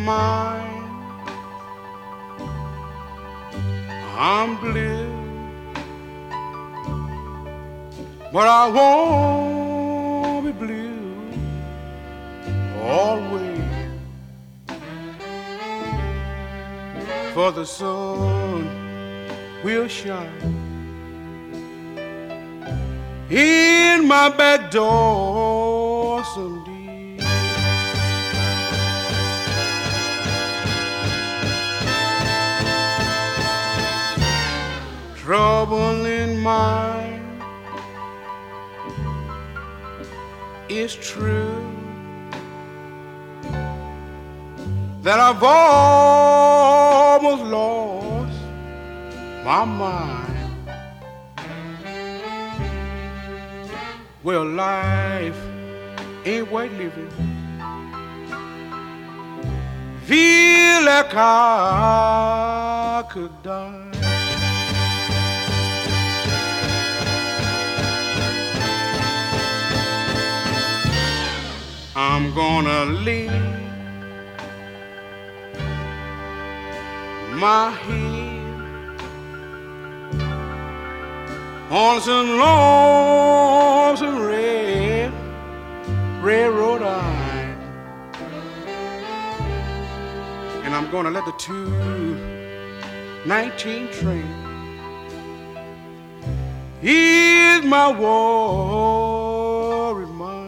mind. I'm blue, but I won't be blue always. For the sun will shine in my back door someday. Trouble in mind is true that I've almost lost my mind. Well, life ain't worth living. Feel like I could die. I'm gonna leave my head on some lonesome railroad line, and I'm gonna let the 2:19 train ease my worried mind.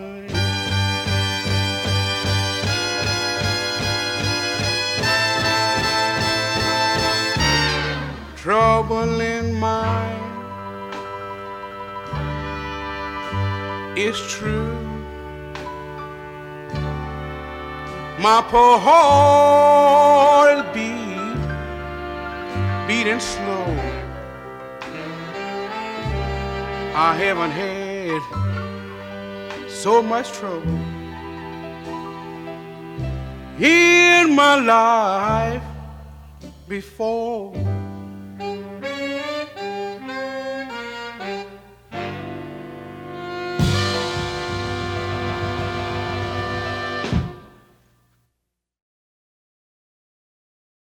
Trouble in mind is true. My poor heart is beating slow. I haven't had so much trouble in my life before.